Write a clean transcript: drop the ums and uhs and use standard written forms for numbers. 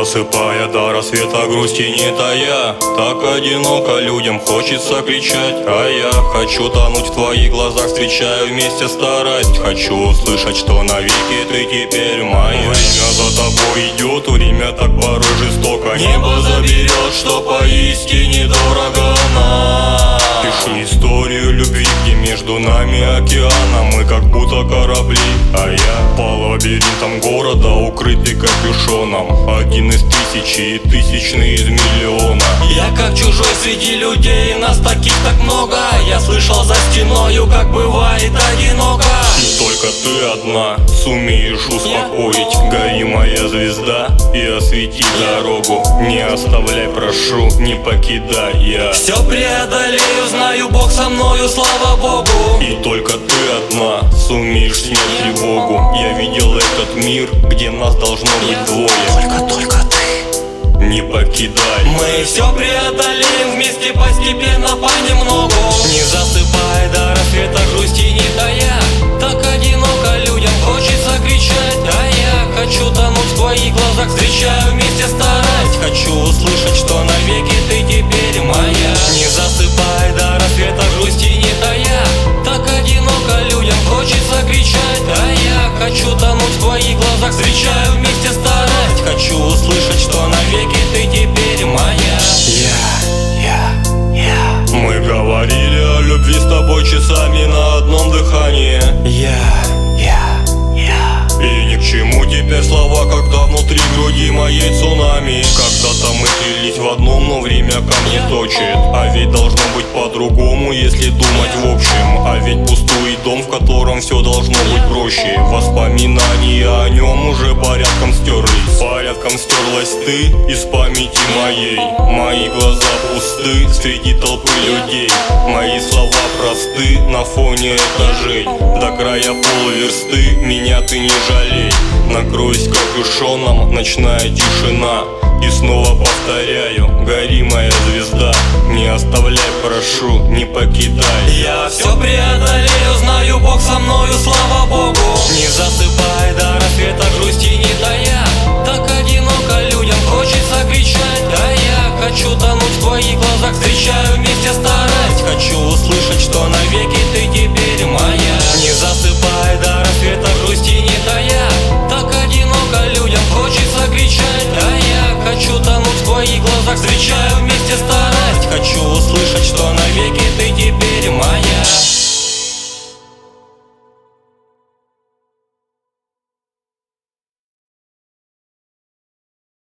засыпая до рассвета грусти не тая. Так одиноко людям хочется кричать, а я хочу тонуть в твоих глазах, встречаю вместе старость. Хочу услышать, что навеки ты теперь моя. Время за тобой идет, время так порой жестоко. Небо заберет, что поистине дорого нам. Пиши историю любви, где между нами океаном. Мы как будто корабли, а я по лабиринтам города, укрытый капюшоном. Один из тысячи и тысячный из миллиона. Я как чужой среди людей, нас таких так много. Я слышал за стеною, как бывает одиноко. И только ты одна сумеешь успокоить. Гори, моя звезда, и освети дорогу. Не оставляй, прошу, не покидай я. Все преодолею, знаю, Бог со мною, слава Богу. И только ты одна сумеешь снять тревогу. Я видел этот мир, где нас должно быть двое. Только ты не покидай. Мы все преодолеем вместе постепенно понемногу. Не засыпай до рассвета грусти не тая. Так одиноко людям хочется кричать, а я хочу тонуть в твоих глазах, встречаю вместе старость. Хочу услышать, что навеки ты теперь моя. Не засыпай до рассвета грусти не тая. Так одиноко людям хочется кричать, а я хочу тонуть в твоих глазах, встречаю вместе старость. Хочу услышать, что навеки ты теперь моя. Мы говорили о любви с тобой часами на одном дыхании. И ни к чему теперь слова, когда внутри груди моей цунами. Когда-то мы слились в одном, но время ко мне точит. А ведь должно быть по-другому, если думать в общем. А ведь пустой дом, в котором все должно быть проще. Воспоминания о нем уже порядком стерлись. Порядком стерлась ты из памяти моей. Мои глаза пусты среди толпы людей. Мои слова просты на фоне этажей. До края полверсты меня ты не жалей. Накройся капюшоном, ночная тишина. И снова повторяю, гори, моя звезда. Не оставляй, прошу, не покидай. Я все преодолею, знаю, Бог со мною, слава Богу. Не засыпай до рассвета грусти не тая. Так одиноко людям хочется кричать, а я хочу тонуть в твоих глазах, встречаю вместе старость. Хочу услышать, что навеки ты теперь моя. Не засыпай до рассвета грусти не тая. Так одиноко людям хочется кричать, а я хочу тонуть в твоих глазах, встречаю вместе старость. Хочу услышать, что